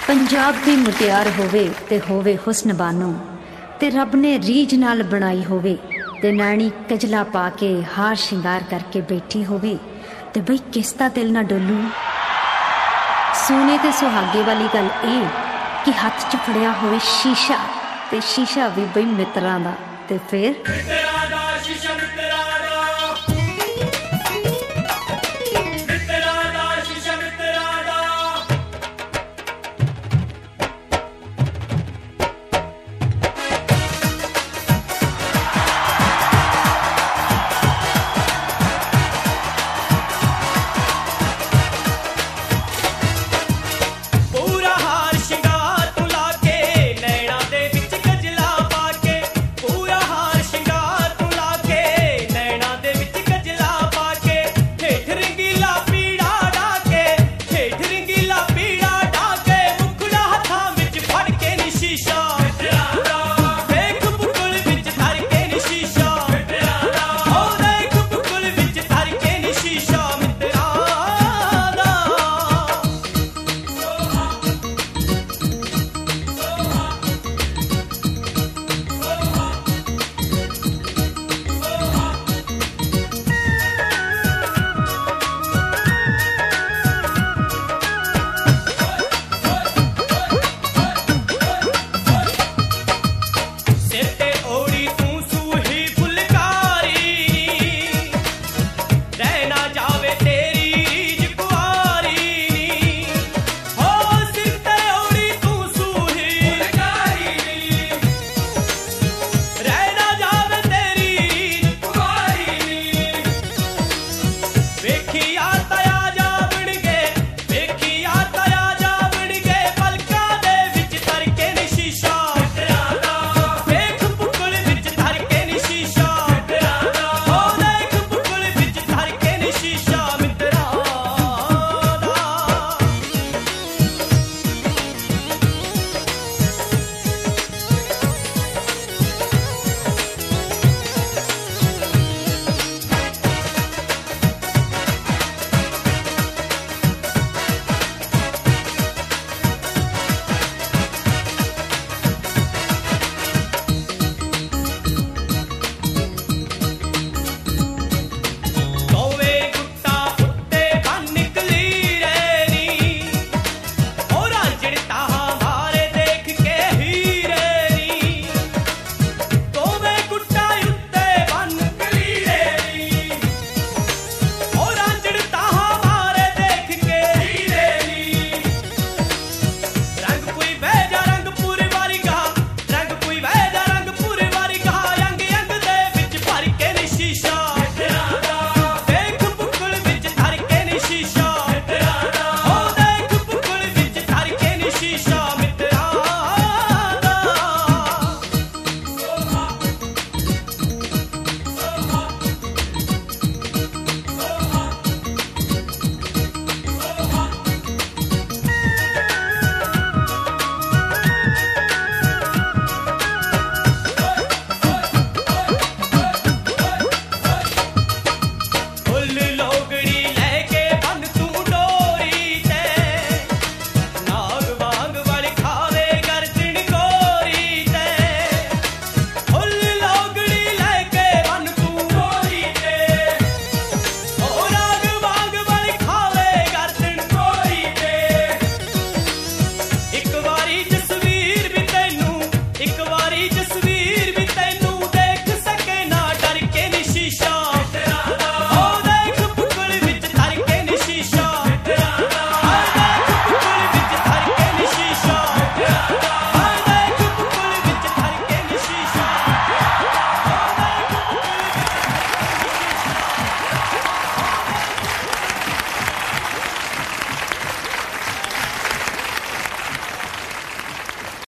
पंजाब दी मुटियार होवे हुस्नबानो ते रब ने रीझ नाल बनाई होवे ते नैनी कजला पा के हार शिंगार करके बैठी होवे ते बई किसदा दिल ना डोलू। सोने ते सुहागे वाली गल ए कि हत्थ च फड़िया होवे शीशा ते शीशा भी बई मित्रां दा ते फिर